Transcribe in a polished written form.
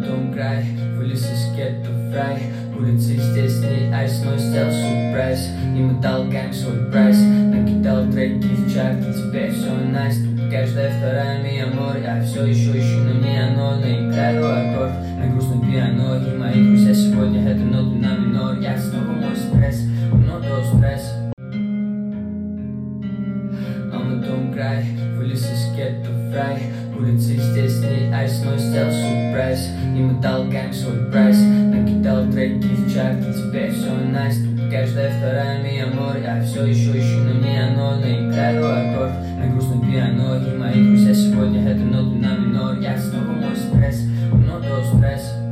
том край, вылез из гетто в рай. Улицы здесь не айс, но сделал сюрприз. И мы толкаем свой прайс. Накидал треки в чарте, теперь все найс. Тут каждая вторая мия море. Я все еще ищу, но не оно. Наиграю аккорд на грустном пиано. И мои друзья сегодня это ноты на минор. Я снова мой стресс, много стресс. А мы том край, вылез из гетто в рай. Улицы здесь не айс, но сделал сюрприз. И мы толкаем свой прайс. Накидал треки в чарте, теперь все найс. Тут каждая вторая мия море. Я все еще ищу, но не оно. Наиграю аккорд